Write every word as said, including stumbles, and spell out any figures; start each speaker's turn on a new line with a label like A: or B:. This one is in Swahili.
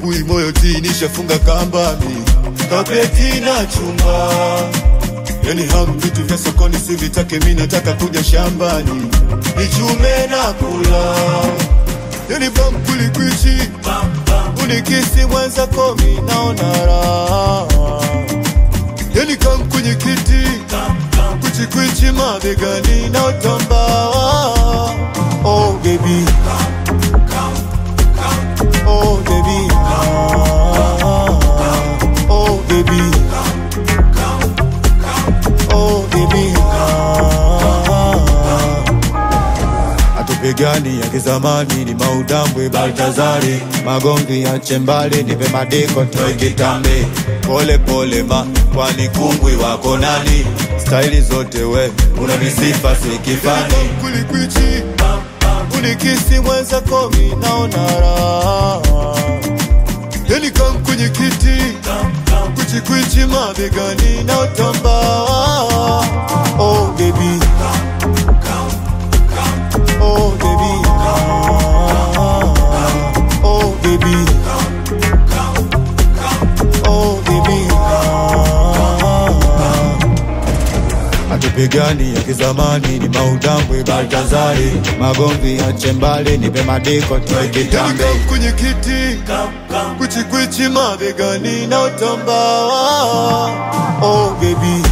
A: asubuhi moyo tinishafunga kambami, kapeti na chumba. Yani hamu vitu vya sokoni sivitake, mimi nataka kuja shambani nichume na kula. Yani bam kulikwichi unikisi mwenza komi naona raha. Yani kam kwenye kiti kuchikwichi mabegani na utamba. Oh baby, oh baby, oh baby, oh baby. Atupigani ya kizamani ni maudambwe Baltazari, magomvi ya chembali nipe madiko toe kitambe. Pole pole ma kwani kungwi wako nani, staili zote we unanisifa sikifani. Kulikwichi unikisi mwenza komi naona raha. Yani kam kwenye kiti kuchikwichi mabegani na utamba. Oh baby, oh baby, oh baby, oh baby. Atupigani ya kizamani ni maudambwe Baltazari, magomvi ya chembali nipe madiko toe kitambe. Yani kwenye kiti kuchikwichi mabegani na utamba. Oh baby,